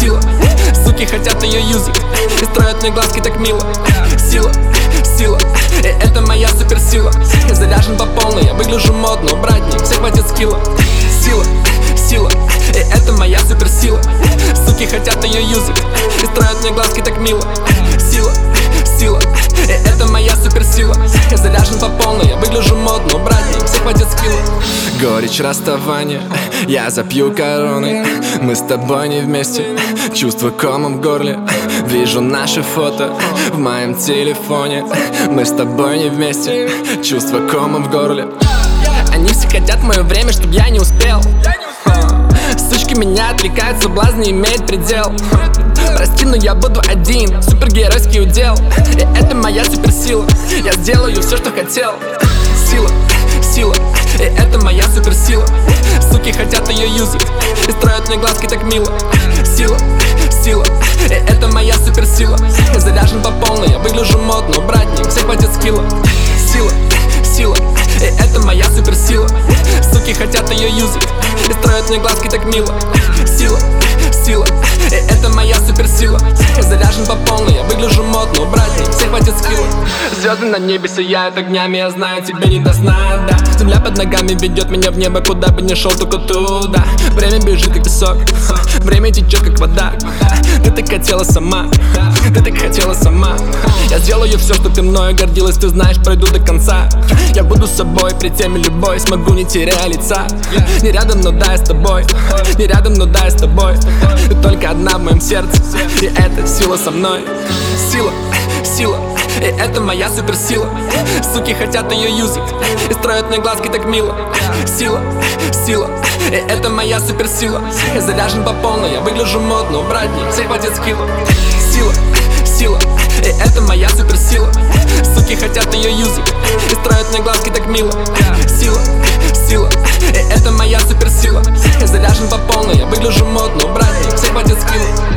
Сила, суки хотят ее юзать и строят мне глазки так мило. Сила, сила, и это моя суперсила. Я заряжен по полной, я выгляжу модно, братник, всех хватит скилла. Сила, сила, и это моя суперсила. Суки хотят ее юзать и строят мне глазки так мило. Сила, сила, и это моя суперсила. Я заряжен по полной, я выгляжу модно, братник, всех хватит скилла. Горечь расставания, я запью короной. Мы с тобой не вместе, чувство комом в горле. Вижу наши фото в моем телефоне. Мы с тобой не вместе, чувство комом в горле. Они все хотят мое время, чтоб я не успел. Сучки меня отвлекают, соблазн не имеет предел. Прости, но я буду один, супергеройский удел. И это моя суперсила, я сделаю все, что хотел. Сила, сила, и это моя суперсила. Суки хотят ее юзать и строят мне глазки так мило. Сила, сила, и это моя суперсила. Я заряжен по полной, я выгляжу модно, братник, всех хватит скилла. Сила, сила, и это моя суперсила. Суки хотят ее юзать и строят мне глазки так мило. Сила, сила, и это моя суперсила. Я заряжен по полной, я выгляжу модно, братник, всех хватит скилла. Звезды на небе сияют огнями, я знаю, тебе не до сна, да. Земля под ногами ведет меня в небо, куда бы ни шел, только туда. Время бежит, как песок, время течет, как вода. Ты так хотела сама, ты так хотела сама. Я сделаю все, что ты мною гордилась, ты знаешь, пройду до конца. Я буду с собой, при теме любой, смогу, не теряя лица. Не рядом, но да, я с тобой, не рядом, но да, я с тобой. Ты только одна в моем сердце, и это сила со мной. Сила, сила, и это моя суперсила. Суки хотят ее юзать и строят мне глазки так мило. Сила, сила, и это моя суперсила. Я заряжен по полной, я выгляжу модно, братник, всех хватит скилла. Сила, сила, и это моя суперсила. Суки хотят ее юзать и строят мне глазки так мило. Сила, сила, и это моя суперсила. Я заряжен по полной, я выгляжу модно, братник, всех хватит скилла.